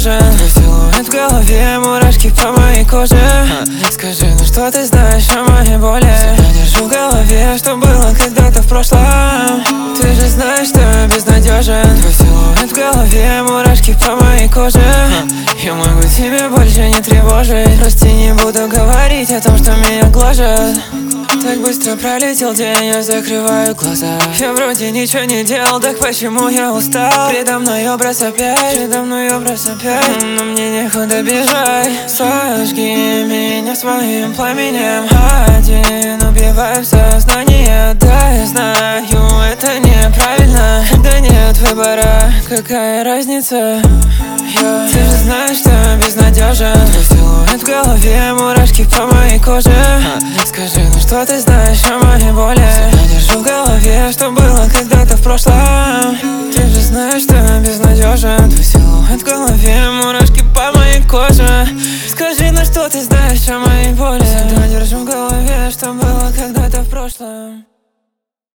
безнадежен. Твой силуэт в голове, мурашки по моей коже. Скажи, ну что ты знаешь о моей боли? Всегда держу в голове, что было когда-то в прошлом. Ты же знаешь, что я безнадежен. Твой силуэт в голове, мурашки по моей коже. Я могу тебя больше не тревожить. Прости, не буду говорить о том, что меня гложет. Так быстро пролетел день, я закрываю глаза. Я вроде ничего не делал, так почему я устал? Предо мной образ опять, но мне некуда бежать. Сожги меня своим пламенем. Один убиваю сознание. Да, я знаю, это неправильно. Да нет выбора, какая разница? Ты же знаешь, что я безнадежен. Твой силуэт в голове, мурашки по моей коже. Скажи, ну что ты знаешь о моей боли? Всегда держу в голове, что было когда-то в прошлом. Ты же знаешь, что я безнадежен. Твой силуэт в голове, мурашки по моей коже. Скажи, ну что ты знаешь о моей боли? Всегда держу в голове, что было когда-то в прошлом.